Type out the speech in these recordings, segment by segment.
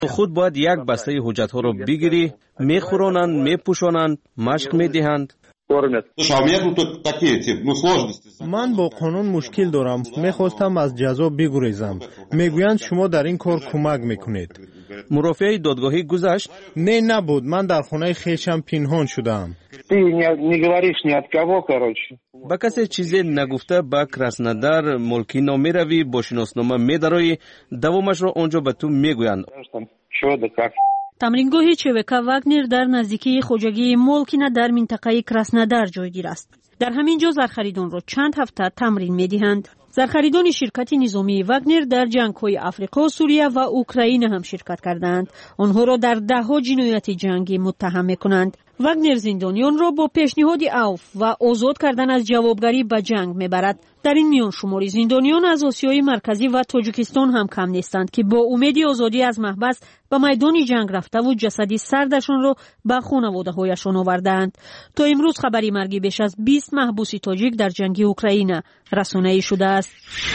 خود باید یک بسته حجت ها رو بگیری، میخورانند، میپوشانند، مشق میدهند. من با قانون مشکل دارم. میخواستم از جزا بگریزم. میگویند شما در این کار کمک میکنید. مرافعه دادگاهی گذشت؟ نه نبود. من در خانه خویشم پنهان شدم. با کسی چیزی نگفته به کراسنودار ملکی نامی روی با شناسنامه میدرایی، دوامش را آنجا به تو میگویند. تمرینگاه چوکا واگنر در نزدیکی خوجگی مولکینا در منطقه کراسنودار جایگیر است. در همین جا زرخریدان را چند هفته تمرین می‌دهند. زرخریدان شرکت نظامی واگنر در جنگ‌های آفریقا، سوریه و اوکراین هم شرکت کردند. آنها را در ده‌ها جنایت جنگی متهم می‌کنند. واگنر زندانیان را با پیشنهاد عفو و آزاد کردن از جوابگری به جنگ می‌برد. در این میان شماری زندانیان از آسیای مرکزی و تاجیکستان هم کم نیستند که با امید آزادی از محبس به میدان جنگ رفته و جسدی سردشان را به خانواده‌هایشان آوردند. تا امروز خبری مرگی بیش از 20 محبوس تاجیک در جنگ اوکراین رسانه‌ای شده است.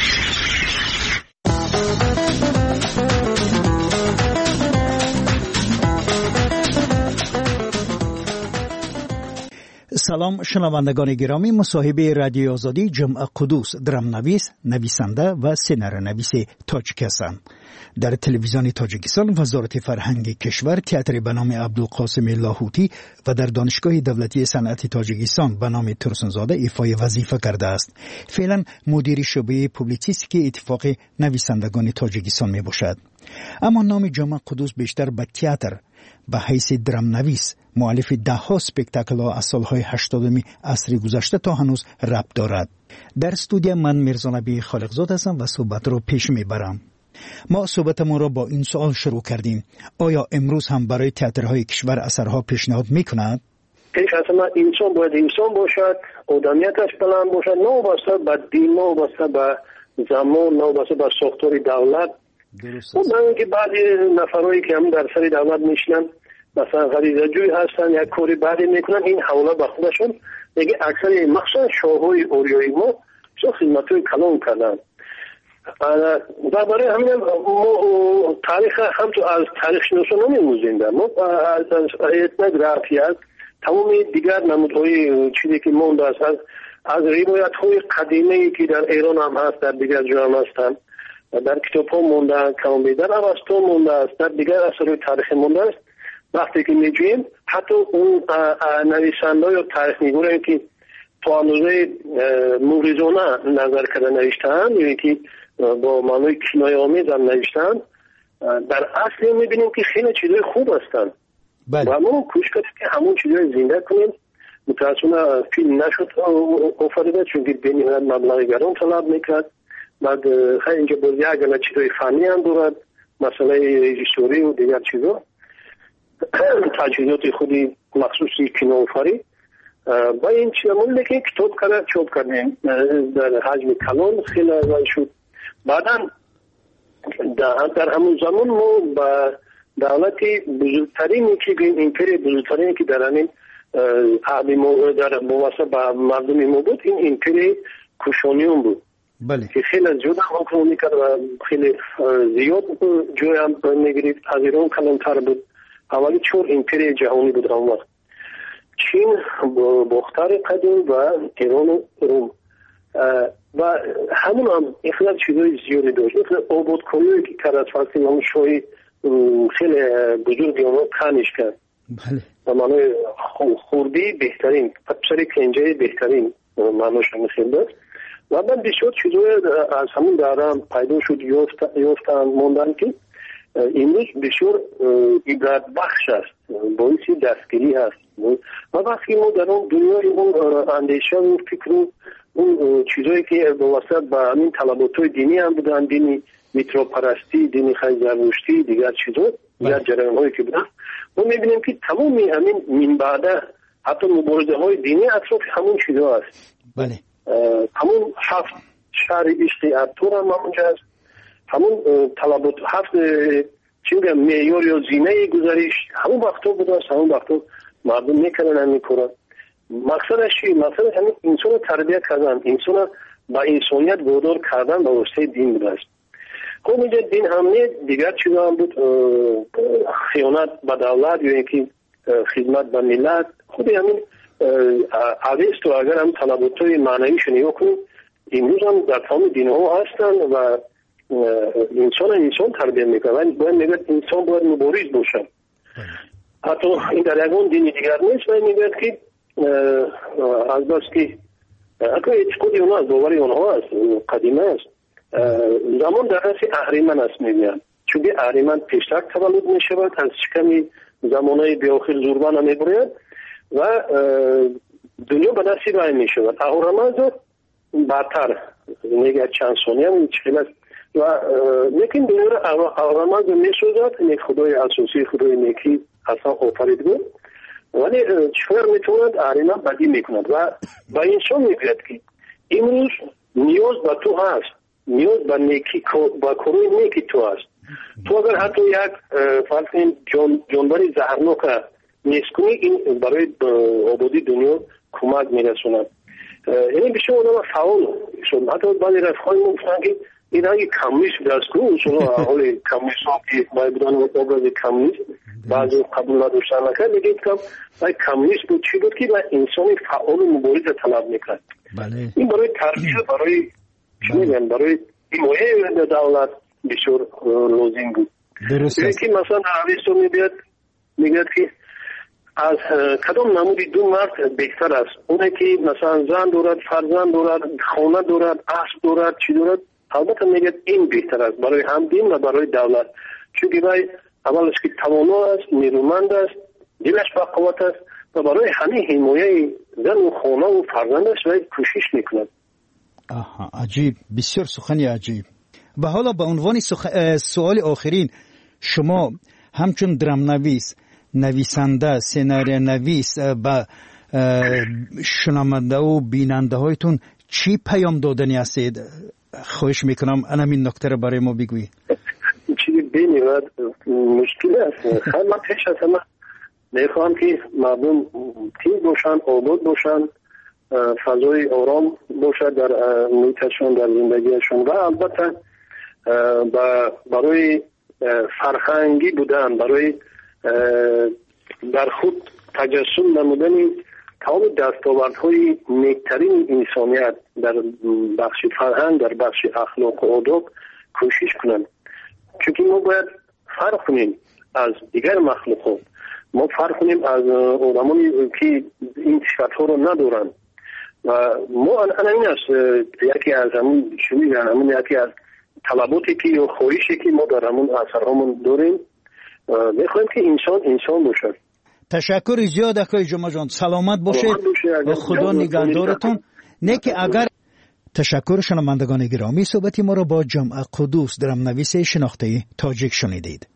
سلام شنوندگان گرامی، مصاحبه رادیو آزادی جمعه قدوس درامنویس، نویسنده و سناریونویس تاجیک هستند. در تلویزیون تاجیکستان وزارت فرهنگ کشور تئاتر به نام عبدالقاسم لاهوتی و در دانشگاه دولتی صنعت تاجیکستان به نام ترسنزاده ایفای وظیفه کرده است. فعلا مدیر شعبه پوبلیسیستی اتفاق نویسندگان تاجیکستان می باشد. اما نام جمعه قدوس بیشتر به تئاتر به حیث درامنویس مؤلف ده‌ها اسپکتاکل از سالهای 80 عصر گذشته تا هنوز ربط دارد. در استودیو من میرزانبی خالقزاد هستم و صحبت را پیش میبرم. ما صحبتمون را با این سوال شروع کردیم: آیا امروز هم برای تئاترهای کشور اثرها پیشنهاد میکند؟ اصلا انسان باید انسان باشد، آدمیتش بلند باشد، نه وابسته به دین، نه وابسته به زمان، نه وابسته به ساختار دولت. درست است. اون که بعضی نفرایی که هم در سر دولت میشنن مثلا غریزه جوی هستن، یک کاری بعدی میکنن، این حواله به خودشون دیگه اکثر مخصوصا شاههای اوریای ما چه خدمتوی کلان کردن. و برای همین ما تاریخ هم تو از تاریخ شناسان نمیموزیم. ما از etnografia تمام دیگر نمودهای چیزی که مونده است از روایت های قدیمی که در ایران هم هست، در دیگر جا هم هستن، در کتاب ها مونده، کامبی در اوستا مونده است، در دیگر اثر تاریخی مونده است. وقتی که میجویم حتی اون نویسنده یا تاریخ نگارانی که تا اندازه موریزانه نظر کرده نوشتن، یعنی که با معنای کنایه آمیز هم نوشتن، در اصل میبینیم که خیلی چیزای خوب هستن. بله. و ما کوشش کردیم که همون چیزای زنده کنیم. متاسفانه فیلم نشد آفریده چون که بینی‌ها مبلغ گران طلب میکرد. بعد خیلی اینجا باز یک چیزای فنی هم دارد، مثلا رژیسوری و دیگر چیزا، تجهیزات خودی مخصوصی کینوآفرین با این چیزمون که کتاب کرد چوب کردیم در حجم کلان خیلی ارزان شد. بعدا در همون زمان ما با دولتی بزرگترینی که ایمپری بزرگترینی که در همین در مواسط با مردم ما بود، این ایمپری کوشانیون بود. بله. که خیلی زیاد هم حکم میکرد و خیلی زیاد جای هم میگرید. از ایران کلانتر بود. اولی 4 ایمپری جهانی بود اون وقت: چین، باختر قدیم و ایران و روم. و همون هم اخلاق چیزای زیادی داشت. مثل آبادکاریایی که کرد از فلسطین، همون شاهی خیلی بزرگی اونو کنش کرد. بله. و معنای خوردی بهترین، پسری کنجه بهترین معناش هم خیلی داشت. و من بسیار چیزای از همون داره هم پیدا شد یافتن موندن که امروز بسیار عبرت بخش است، باعث دستگیری هست. و وقتی ما در اون دنیای اون اندیشه و فکر و اون چیزایی که واسط با همین طلبات‌های دینی هم بودن، دینی میتروپرستی، دینی خیلی زرتشتی، دیگر چیزا، دیگر جریان‌هایی که بودن، ما می‌بینیم که تمامی همین من بعده حتی مبارزه‌های دینی اطراف همون چیزا هست. بله. همون 7 شهر عشق ارطغرل هم همونجا هست. همون طلبات 7 چی میگم معیار یا زینه گذریش همون وقتا بوده است. همون وقتا مردم میکنن همین کارا. مقصدش چی؟ مقصدش همین انسان تربیت کردن، انسان با انسانیت وادار کردن به واسطه دین بوده است. خب اینجا دین هم نه، دیگر چیزا هم بود، خیانت به دولت یا اینکه خدمت به ملت. خود همین اویست و اگر هم طلباتای معنویش نگاه کنیم، امروز هم در تمام دین ها هستن و انسان تربیت میکنن. باید میگه انسان باید مبارز باشه. حتی این در یکون دینی دیگر نیست. باید میگه که از بس که اگر اعتقادی اونها از باوری اونها است، قدیمه است، زمان در دست اهریمن است میگن. چون اهریمن پیشتر تولد میشود، از شکمی زمانهای بیاخر زوربان میبرد و دنیا به دستی رای میشود. اهورامزد بعدتر میگه چند ثانیه هم چیل است و لیکن دنیا را اهورامزد میسازد. یک خدای اساسی، خدای نیکی اصلا آفریدگار، ولی چطور میتوند اهریمن بدی میکند و با انسان میگوید که امروز نیاز به تو هست، نیاز به نیکی، با کروی نیکی تو هست. تو اگر حتی یک فرض کنیم جانوری زهرناک نیست کنی، این برای آبادی دنیا کمک میرسوند. یعنی بشه اونم فعال شد. حتی بعضی رفقای ما گفتن که این اگه کمونیست دست کنه، اصلا حال کمونیست ها که باید بودن آبراز کمونیست بعضی قبول نداشتن نکرد، میگه که باید کمونیست بود چی بود که باید انسانی فعال و مبارز طلب میکرد. این برای تربیت، برای چی میگن، برای حمایت دولت بسیار لازم بود. یکی مثلا عویستو میگه که از کدام نمودی دو مرد بهتر است؟ اونه که مثلا زن دارد، فرزند دارد، خانه دارد، اسب دارد، چی دارد؟ البته میگه این بهتر است برای هم دین و برای دولت. چون که اولش که توانا است، نیرومند است، دلش با قوت است و برای همه حمایت زن و خانه و فرزندش باید کوشش میکند. عجیب، بسیار سخنی عجیب. و حالا به عنوان سوال آخرین، شما همچون درامنویس، نویسنده، سیناری نویس به شنونده و بیننده هایتون چی پیام دادنی هستید؟ خواهش میکنم همین نکته رو برای ما بگویید. چیزی بینید مشکل است. خیلی من پیش از همه میخوام که مردم تیز باشن، آباد باشن، فضای آرام باشد در محیطشون، در زندگیشون و البته برای فرهنگی بودن، برای در خود تجسم نمودن تمام دستاوردهای نیکترین انسانیت در بخش فرهنگ، در بخش اخلاق و آداب کوشش کنند. چون ما باید فرق کنیم از دیگر مخلوقات، ما فرق کنیم از آدمانی که این صفت‌ها رو ندارن و ما این است یکی از همون شمیدن، همون یکی از طلباتی که یا خواهشی که ما در همون اثرهامون داریم، میخوایم که انسان باشه. تشکر زیاد اکای جمعه جان، سلامت باشید و خدا نگهدارتون. نه که اگر تشکر شنوندگان گرامی، صحبتی ما را با جمعه قدوس درامنویس شناخته تاجیک شنیدید.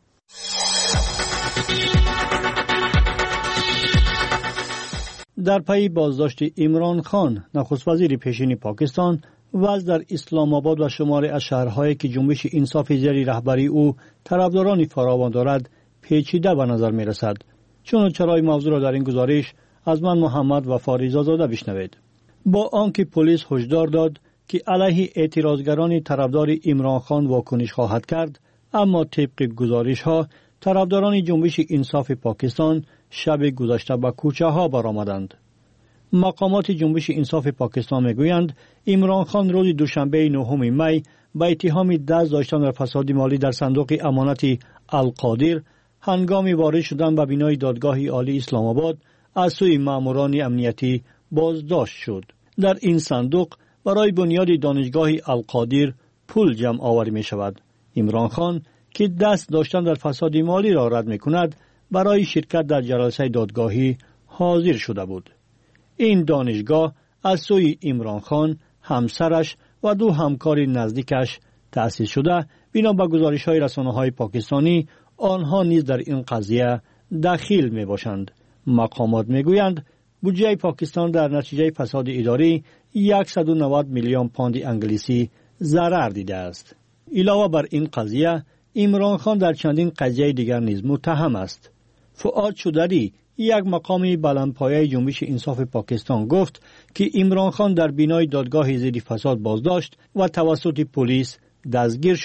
در پی بازداشت عمران خان، نخست وزیر پیشین پاکستان، وضع در اسلام آباد و شماری از شهرهایی که جنبش انصاف زیر رهبری او طرفدارانی فراوان دارد پیچیده به نظر می رسد. چون چرای موضوع را در این گزارش از من محمد و فاریزا زاده بشنوید. با آنکه پلیس هشدار داد که علیه اعتراضگران طرفدار عمران خان واکنش خواهد کرد، اما طبق گزارش ها طرفداران جنبش انصاف پاکستان شب گذشته به کوچه ها برآمدند. مقامات جنبش انصاف پاکستان میگویند عمران خان روز دوشنبه 9 می به اتهام دست داشتن در فساد مالی در صندوق امانت القادر هنگام وارد شدن به بینای دادگاه عالی اسلام آباد از سوی ماموران امنیتی بازداشت شد. در این صندوق برای بنیاد دانشگاه القادر پول جمع آوری می شود. عمران خان که دست داشتن در فساد مالی را رد می کند، برای شرکت در جلسه دادگاهی حاضر شده بود. این دانشگاه از سوی عمران خان، همسرش و دو همکار نزدیکش تأسیس شده. بنا به گزارش‌های رسانه‌های پاکستانی، آنها نیز در این قضیه دخیل می باشند. مقامات می گویند بودجه پاکستان در نتیجه فساد اداری 190 میلیون پوند انگلیسی ضرر دیده است. علاوه بر این قضیه، عمران خان در چندین قضیه دیگر نیز متهم است. فؤاد شودری، یک مقامی بلندپایه جنبش انصاف پاکستان، گفت که عمران خان در بینای دادگاه ضد فساد بازداشت و توسط پلیس دستگیر شد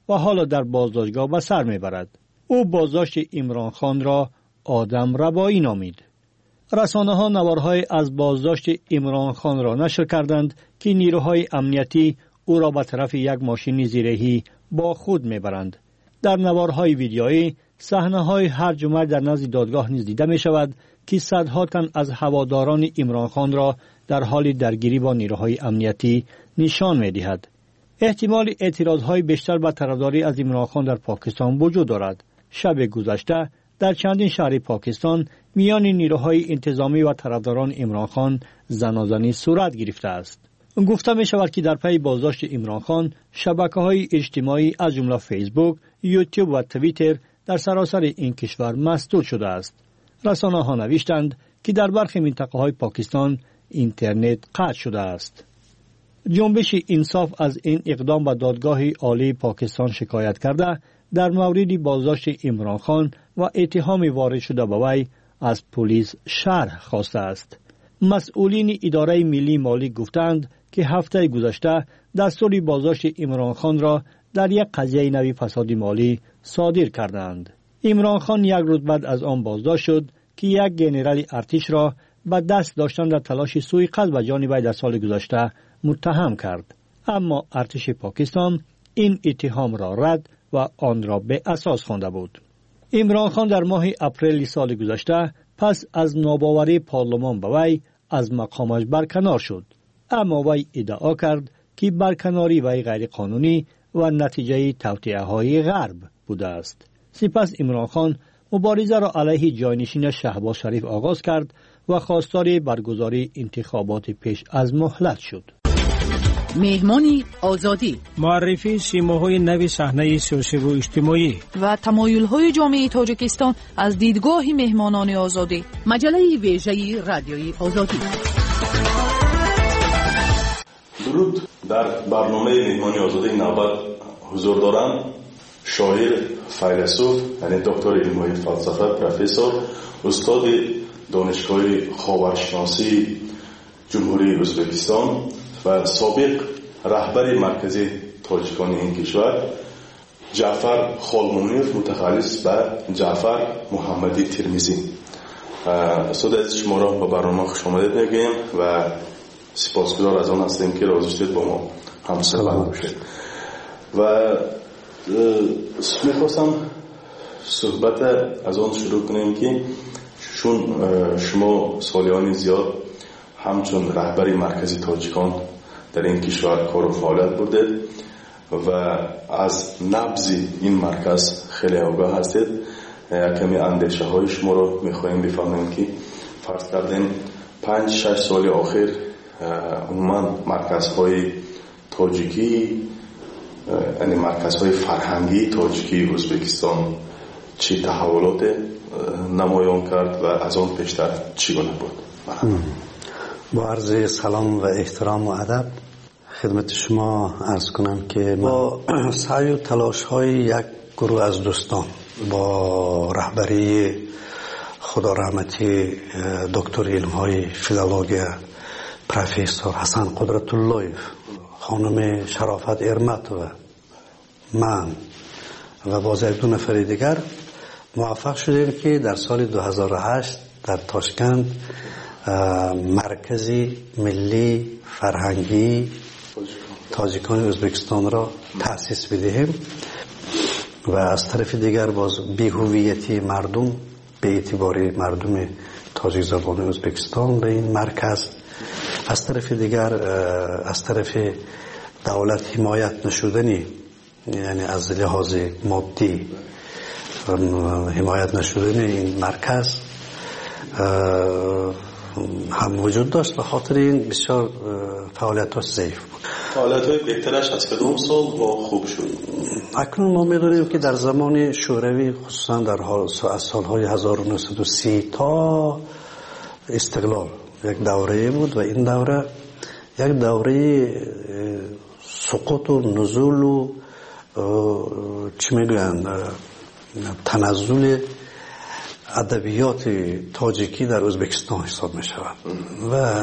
و حالا در بازداشتگاه به سر میبرد. او بازداشت عمران خان را آدم ربایی نامید. رسانه ها نوارهای از بازداشت عمران خان را نشر کردند که نیروهای امنیتی او را به طرف یک ماشین زیرهی با خود میبرند. در نوارهای ویدیویی صحنه‌های هرج و مرج در نزد دادگاه نیز دیده می شود که صدها تن از هواداران عمران خان را در حال درگیری با نیروهای امنیتی نشان می دهد. احتمال اعتراضهای بیشتر به طرفداری از عمران خان در پاکستان وجود دارد. شب گذشته در چندین شهر پاکستان میان نیروهای انتظامی و طرفداران عمران خان زنازنی صورت گرفته است. گفته می شود که در پی بازداشت عمران خان شبکه‌های اجتماعی از جمله فیسبوک، یوتیوب و توییتر در سراسر این کشور مسدود شده است. رسانه‌ها نوشتند که در برخی منطقه‌های پاکستان اینترنت قطع شده است. جنبش انصاف از این اقدام به دادگاه عالی پاکستان شکایت کرده در مورد بازداشت عمران خان و اتهام وارد شده به وی از پلیس شرح خواسته است. مسئولین اداره ملی مالی گفتند که هفته گذشته دستور بازداشت عمران خان را در یک قضیه نوی فساد مالی صادر کردند. عمران خان یک روز بعد از آن بازداشت شد که یک ژنرال ارتش را به دست داشتن در تلاش سوءقصد به جان وی در سال گذشته متهم کرد. اما ارتش پاکستان این اتهام را رد و آن را به اساس خوانده بود. عمران خان در ماه اپریل سال گذشته پس از ناباوری پارلمان به وی از مقامش برکنار شد. اما وی ادعا کرد که برکناری وی غیر قانونی و نتیجه توطئه‌های غرب بوده است. سپس عمران خان مبارزه را علیه جانشین شهباز شریف آغاز کرد و خواستار برگزاری انتخابات پیش از مهلت شد. مهمانی آزادی، معرفی سیماهای نوی صحنه سیاسی و اجتماعی و تمایل‌های جامعه تاجیکستان از دیدگاه مهمانان آزادی. مجله ویژه رادیوی آزادی. درود. در برنامه مهمانی آزادی نوبت حضور دارم شاعر، فیلسوف، یعنی دکتر علم‌های فلسفه، پروفسور، استاد دانشگاه خاورشناسی جمهوری ازبکستان و سابق رهبر مرکزی تاجیکان این کشور جعفر خالمونیر، متخصص به جعفر محمدی ترمیزی. استاد عزیز شما را به برنامه خوش آمدید میگیم و سپاسگزار از آن هستیم که راضی شدید با ما همصحبت باشید. و میخواستم صحبت از آن شروع کنیم که چون شما سالیان زیاد همچون رهبری مرکزی تاجیکان در این کشور کار و فعالیت بودید و از نبض این مرکز خیلی آگاه هستید، کمی اندیشه های شما رو میخوایم بفهمیم که فرض کردیم 5-6 سال آخر عموما مرکزهای تاجیکی، یعنی مرکزهای فرهنگی تاجیکی ازبکستان چی تحولات نمایان کرد و از آن پیشتر چگونه بود؟ با عرض سلام و احترام و ادب خدمت شما عرض کنم که با سعی و تلاش های یک گروه از دوستان با رهبری خدا رحمتی دکتر علم های فیلولوژی پروفسور حسن قدرت اللهیف، خانم شرافت ارمت و من و باز دو نفر دیگر موفق شدیم که در سال 2008 در تاشکند مرکزی ملی فرهنگی تاجیکان ازبکستان را تأسیس بدهیم و از طرف دیگر باز بی‌هویتی مردم به اعتبار مردم تاجیک زبان ازبکستان به این مرکز، از طرف دیگر از طرف دولت حمایت نشدنی، یعنی از لحاظ مادی حمایت نشدن این مرکز هم وجود داشت. به خاطر این بسیار فعالیت‌ها ضعیف بود. فعالیت‌های بهترش از کدام سال با خوب شد؟ اکنون ما می‌دانیم که در زمان شوروی خصوصا در از سال‌های 1930 تا استقلال یک دوره بود و این دوره یک دوره سقوط و نزول و چی میگویند تنزل ادبیات تاجیکی در ازبکستان حساب می شود و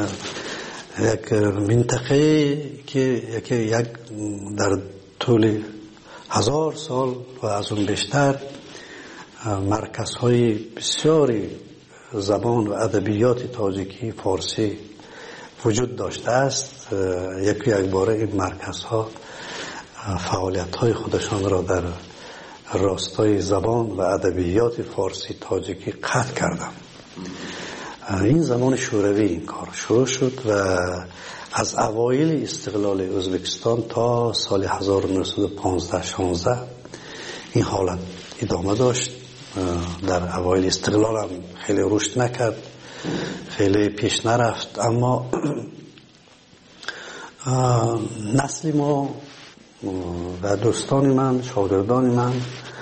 یک منطقه که یک در طول 1000 سال و از اون بیشتر مرکزهای بسیاری زبان و ادبیات تاجیکی فارسی وجود داشته است. یک باره این مرکزها فعالیت‌های خودشان را در راستای زبان و ادبیات فارسی تاجیکی قطع کردند. این زمان شوروی این کار شروع شد و از اوایل استقلال ازبکستان تا سال 1915-16 این حالت ادامه داشت. در اوایل استقلال هم خیلی رشد نکرد، خیلی پیش نرفت، اما نسل ما و دوستان من، شاگردان من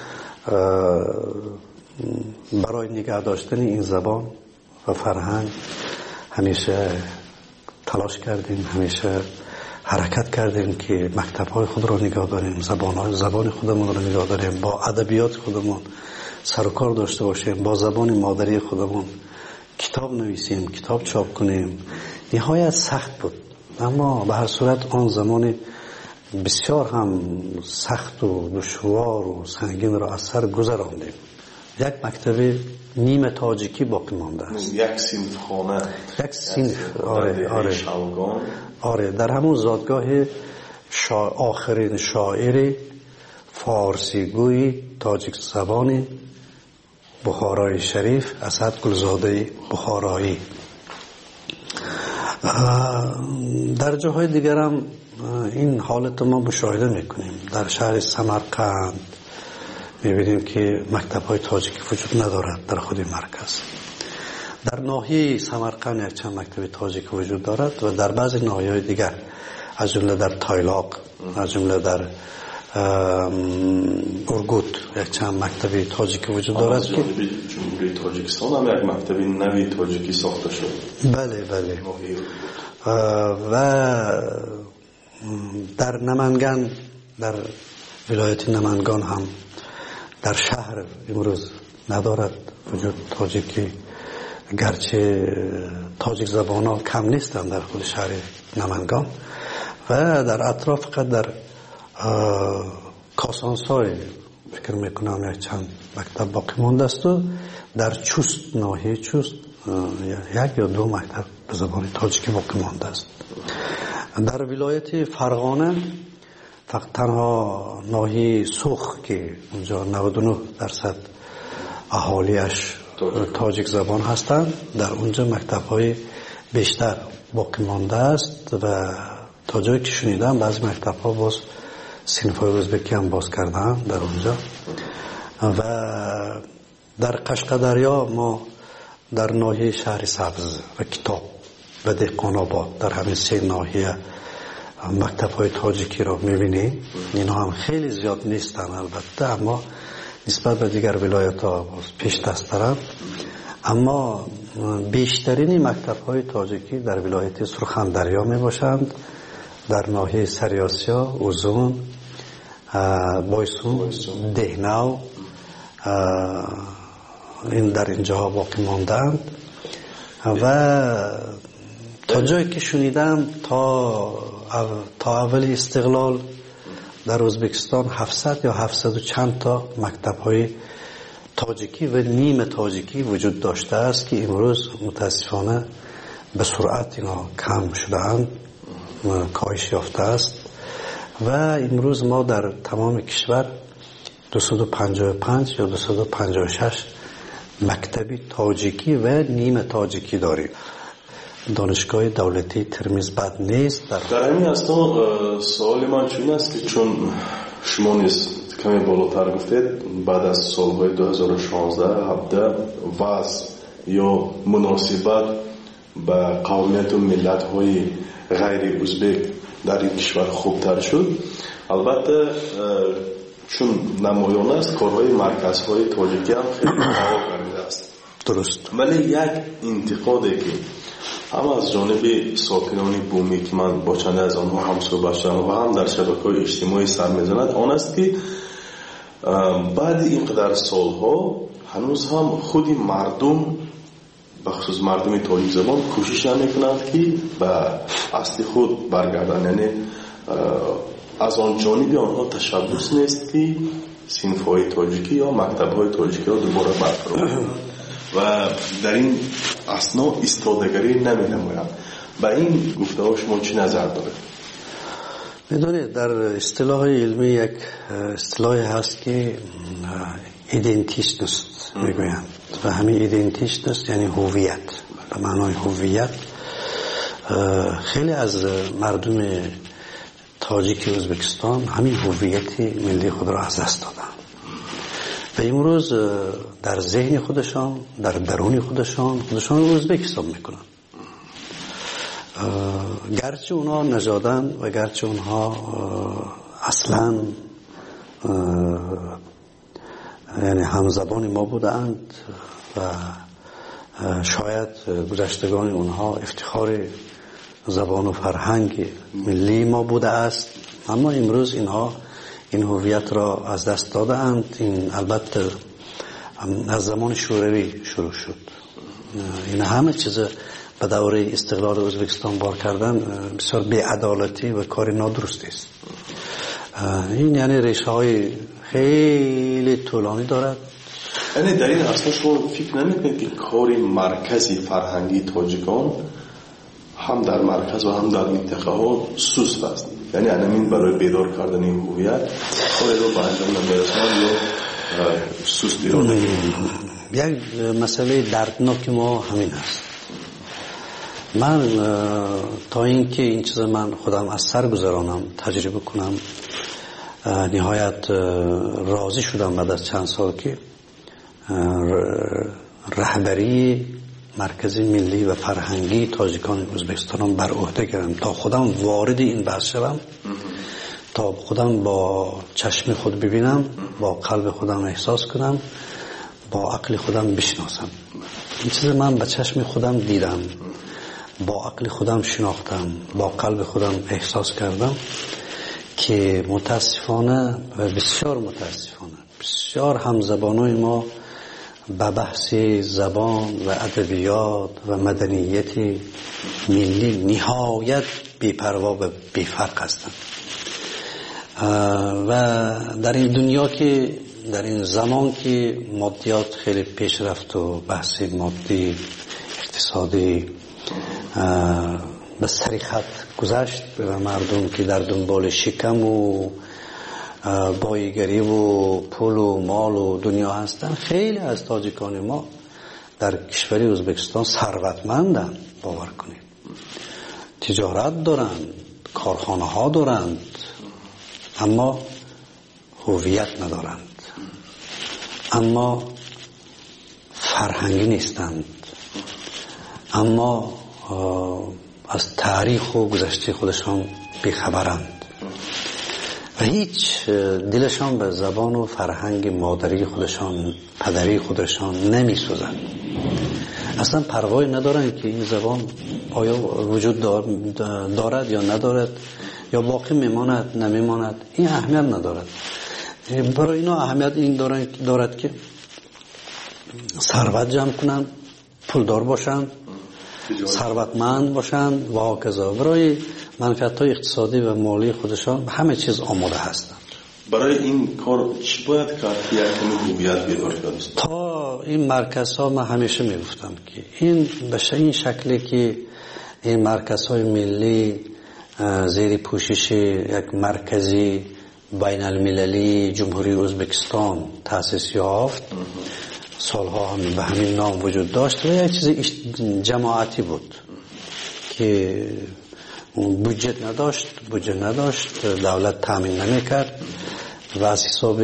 برای نگه داشتن این زبان و فرهنگ همیشه تلاش کردیم، همیشه حرکت کردیم که مکتب‌های خود را نگاه داریم، زبان خودمون را نگاه داریم، با ادبیات خودمون سر و کار داشته باشیم، با زبان مادری خودمون کتاب نویسیم، کتاب چاپ کنیم. نهایت سخت بود، اما به هر صورت آن زمان بسیار هم سخت و دشوار و سنگین را از سر گذراندیم. یک مکتب نیمه تاجیکی باقی مانده است. یک صنف خانه، یک صنف. آره در همون زادگاه آخرین شاعر فارسی گوی تاجیک زبان بخارای شریف اسد گلزاده بخارایی. در جاهای دیگر هم این حالت ما مشاهده میکنیم. در شهر سمرقند میبینیم که مکتب‌های تاجیکی وجود ندارد در خود مرکز. در ناحیه سمرقند یک چند مکتب تاجیکی وجود دارد و در بعضی ناحیه‌های دیگر از جمله در تایلاق، از جمله در ارگوت یک چند مکتب تاجیکی وجود دارد که جمهوری تاجیکستان هم یک مکتب نوی تاجیکی ساخته شد. بله و در نمنگان، در ولایت نمنگان هم در شهر امروز ندارد وجود تاجیکی، گرچه تاجیک زبان ها کم نیستند در خود شهر نمنگان و در اطراف فقط در کاسانسای فکر میکنم یک چند مکتب باقی مانده است و در چوست، ناحیه چوست یک یا دو مکتب به زبان تاجیکی باقی مانده است. در ولایت فرغانه فقط تنها ناحیه سوخ که اونجا 99% اهالیش تاجیک زبان هستند، در اونجا مکتب‌های بیشتر باقی مانده است و تا جایی که شنیدم بعضی مکتب‌ها باز صنف‌های ازبکی هم باز کردن در اونجا. و در قشقدریا ما در ناحیه شهر سبز و کتاب و دهقان‌آباد در همین سه ناحیه مکتب‌های تاجیکی را می‌بینیم. اینا هم خیلی زیاد نیستن البته، اما نسبت به دیگر ولایت‌ها پیش دست دارند. اما بیشترین مکتب‌های تاجیکی در ولایت سرخندریا میباشند، در ناحیه سریاسیا، اوزون، بایسون، دهنو، این در اینجاها باقی ماندند. و تا جایی که شنیدم تا اول استقلال در ازبکستان 700 یا 700 و چند تا مکتب‌های تاجیکی و نیمه تاجیکی وجود داشته است که امروز متاسفانه به سرعت اینا کم شده‌اند، کاهش یافته است و امروز ما در تمام کشور 255 یا 256 مکتب تاجیکی و نیمه تاجیکی داریم. دانشگاه دولتی ترمیز بد نیست. در همین اصلا سوال من چون است که چون شما نیست کمی بالاتر گفتید بعد از سالهای 2016 وضع یا مناسبت به قومیت و ملت های غیر ازبک در این کشور خوبتر شد. البته چون نمایان است کارهای مرکزهای تاجیکی هم خیلی فعال کرده است. درست. ولی یک انتقادی که هم از جانب ساکنان بومی که من با چند از آنها هم صحبت شدم و هم در شبکه‌های اجتماعی سر می‌زند آن است که بعد اینقدر سالها هنوز هم خود مردم بخصوص مردم تاجیک زبان کوشش میکنند که به اصل خود برگردن، یعنی از آن جانب آنها تشبس نیست که صنف‌های تاجیکی یا مکتب‌های تاجیکی را دوباره برقرار کنند و در این اثنا ایستادگی نمی‌نمایند. با این گفته‌ها شما چی نظر دارید؟ می‌دونید در اصطلاح علمی یک اصطلاحی هست که ایدنتیشنست میگویند و همین ایدنتیشنست یعنی هویت. به معنای هویت خیلی از مردم تاجیک ازبکستان همین هویت ملی خود را از دست دادن و امروز در ذهن خودشان در درون خودشان رو ازبک حساب میکنن. گرچه اونها نژادن و گرچه اونها اصلا یعنی همزبان ما بودند و شاید گذشتگان اونها افتخار زبان و فرهنگ ملی ما بوده است، اما امروز اینها این هویت را از دست داده اند. این البته از زمان شوروی شروع شد. این همه چیز به دوره استقلال ازبکستان بار کردن بسیار بی‌عدالتی و کار نادرستی است. این یعنی ریشه های خیلی طولانی دارد. یعنی در این اصلا شما فکر نمی‌کنید که کار مرکزی فرهنگی تاجیکان هم در مرکز و هم در منطقه ها سست است؟ یعنی همین برای بیدار کردن این هویت کاری رو به انجام نمی‌رسانند یا سست ایران؟ یک مسئله دردناک ما همین است. من تا اینکه این چیز من خودم از سر گذرانم تجربه کنم نهایت راضی شدم بعد از چند سال که رهبری مرکز ملی و فرهنگی تاجیکان ازبکستان بر عهده گرفتم تا خودم وارد این بحث شدم، تا خودم با چشم خود ببینم، با قلب خودم احساس کنم، با عقل خودم بشناسم. این چیز من با چشم خودم دیدم، با عقل خودم شناختم، با قلب خودم احساس کردم که متاسفانه و بسیار متاسفانه بسیار همزبانای ما به بحث زبان و ادبیات و مدنیت ملی نهایت بی‌پروا و بی‌فرق هستند و در این دنیا که در این زمان که مادیات خیلی پیش رفت و بحث مادی اقتصادی به سری خط گذشت و مردم که در دنبال شکم و بایگری و پول و مال و دنیا هستن، خیلی از تاجیکان ما در کشور ازبکستان ثروتمندند. باور کنید تجارت دارند، کارخانه ها دارند، اما هویت ندارند، اما فرهنگی نیستند، اما از تاریخ و گذشته خودشان بیخبرند و هیچ دلشان به زبان و فرهنگ مادری خودشان پدری خودشان نمی‌سوزند. اصلا پروایی ندارند که این زبان آیا وجود دارد یا ندارد، یا باقی میماند نمیماند، این اهمیت ندارد. برای اینا اهمیت این دارد که ثروت جمع کنند، پولدار باشند، ثروتمند باشند و هاکذا. برای منفعت‌های اقتصادی و مالی خودشان همه چیز آماده هستند. برای این کار چی باید کرد که یک هویت بیدار کنید؟ تا این مرکزها من همیشه میگفتم که این به این شکلی که این مرکزهای ملی زیر پوشش یک مرکزی بین المللی جمهوری ازبکستان تأسیس یافت، سالها هم به همین نام وجود داشت و یک چیز جماعتی بود که بودجه نداشت، دولت تامین نمی‌کرد و از حساب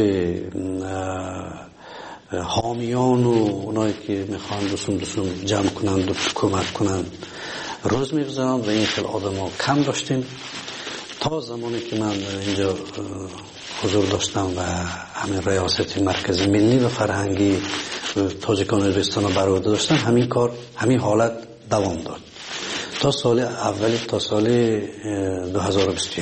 حامیان و اونایی که میخوان رسوم جمع کنند و کمک کنند روز می‌گذراند و این خیلی آدم‌ها کم داشتیم تا زمانی که من اینجا حضور داشتم و همین ریاست مرکز ملی و فرهنگی تاجیکان ازبکستان رو بر عهده داشتم. همین کار همین حالت دوام داد تا سال اولی، تا سال 2021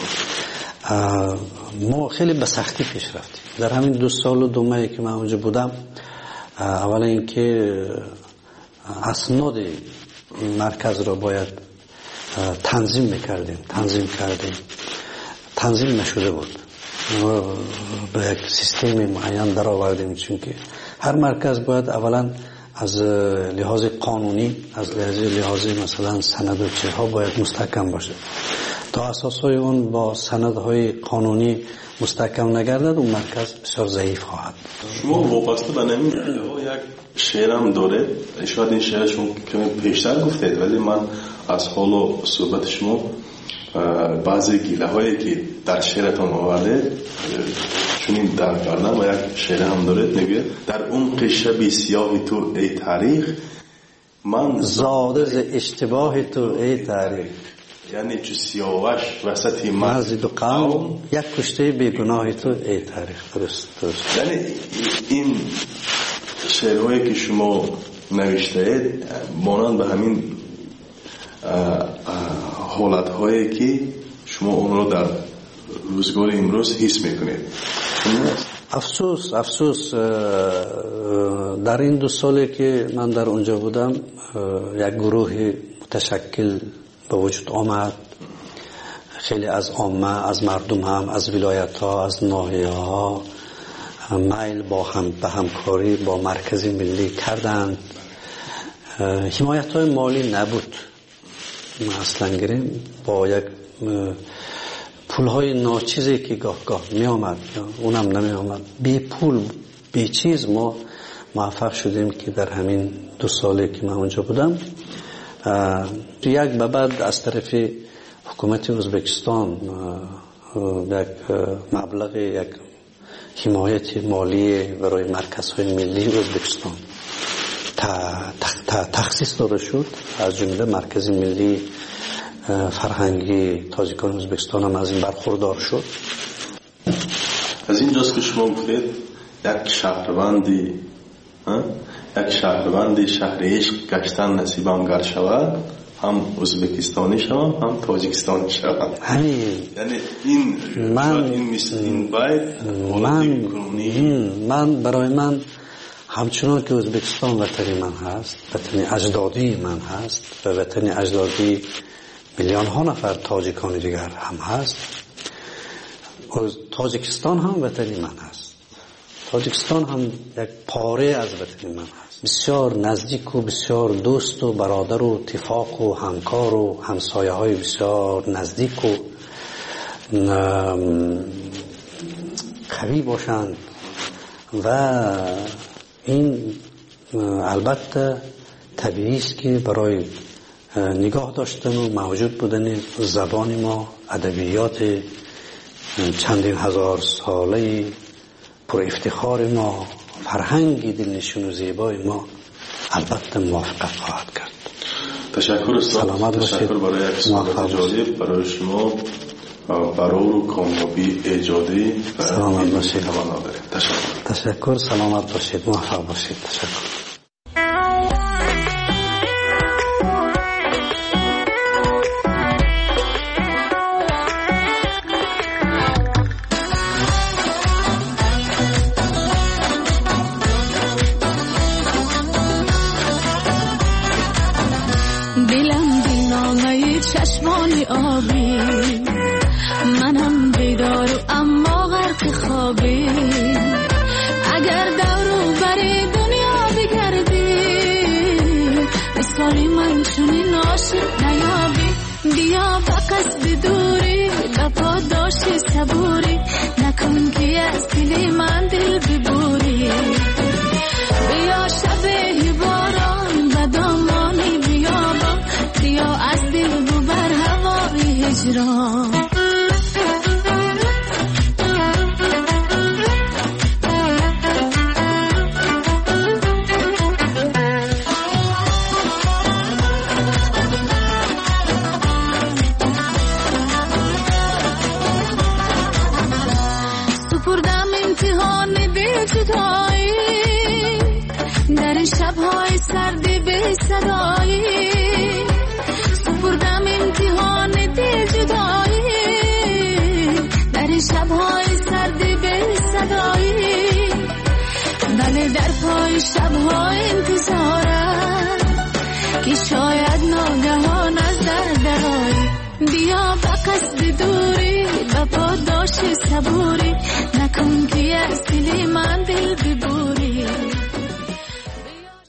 ما خیلی به سختی پیش رفتیم. در همین 2 سال و 2 ماهی که من اونجا بودم، اولا اینکه اسناد این مرکز را باید تنظیم کردیم. تنظیم نشده بود. ما به یک سیستم معین در آوردیم، چون که هر مرکز باید اولا از لحاظ قانونی، از لحاظ مثلا سند و چیزها باید مستحکم باشه. تا اساسهای اون با سندهای قانونی مستحکم نگردد، اون مرکز بسیار ضعیف خواهد. شما وابسته به نمی یک شعرم داره، شاید این شعر شما کمی پیشتر گفتید، ولی من از حال و صحبت شما بعضی گیله هایی که در شعرتون آورده چونین در کردم و یک شعر هم داره، میگه در اون قشب سیاه تو ای تاریخ من زاده ز اشتباه تو ای تاریخ. یعنی چو سیاوش وسط مزید و قوم یک کشته بیگناه تو ای تاریخ. درست. یعنی این شعرهایی که شما نوشته اید مانند به همین حالتهایی که شما اون رو در روزگار امروز حس میکنید. افسوس در این 2 سالی که من در اونجا بودم یک گروه متشکل به وجود آمد. خیلی از عامه، از مردم هم، از ولایت ها، از ناحیه ها میل به همکاری با مرکز ملی کردند. حمایت های مالی نبود. ما اصلا گریم با یک پول های ناچیزی که گاه می آمد، اونم نمی آمد، بی پول بی چیز ما موفق شدیم که در همین 2 سالی که من اونجا بودم یک به بعد از طرف حکومت ازبکستان یک مبلغ، یک حمایت مالی برای مرکزهای ملی ازبکستان تخصیص داده شد. از جمله مرکز ملی فرهنگی تاجیکان ازبکستان هم از این برخوردار شد. از اینجاست که شما گفتید یک شهروندی شهر عشق گشتن نصیبم گر شود، هم ازبکستانی شوم هم تاجیکستانی شوم. یعنی این باید من برای من همچنان که ازبکستان وطن من هست، وطن اجدادی من هست و وطن اجدادی میلیون ها نفر تاجیکان دیگر هم هست، تاجیکستان هم وطن من هست. تاجیکستان هم یک پاره از وطن من هست، بسیار نزدیک و بسیار دوست و برادر و اتفاق و همکار و همسایه های بسیار نزدیک و قوی باشند. و این البته طبیعی است که برای نگاه داشتن و موجود بودن زبان ما، ادبیات چندین هزار ساله پر افتخار ما، فرهنگ دلنشین و زیبای ما البته موافقت خواهد کرد. تشکر استاد. سلامت باشید. تشکر برای یک صحبت جالب برای شما، برای کامیابی ایجادی و سلامت باشید. تشکر. سلامت باشید، موفق باشید. تشکر. چشمانی آبی، منم بیدار و اما غرق خوابی. اگر دورو بری دنیا بگردی، مثالی من چونی عاشق نیابی. بیا با قصد دوری لپا داشتی صبوری، نکن که از دل من دل ببوری. بیا شب باران و دامانی بیابان، بیا از دل ببر هوای هجران. سپردم امتحان دل جدایی، در این شب‌های سردی به صدایی. سپردم امتحان دل جدایی، در این شب‌های سردی به صدایی. بله در پای شب‌های انتظارم که شاید ناگهان از در درایی. بیا با قصد دوری و پا باشی صبوری نکن که از دل من دل ببوری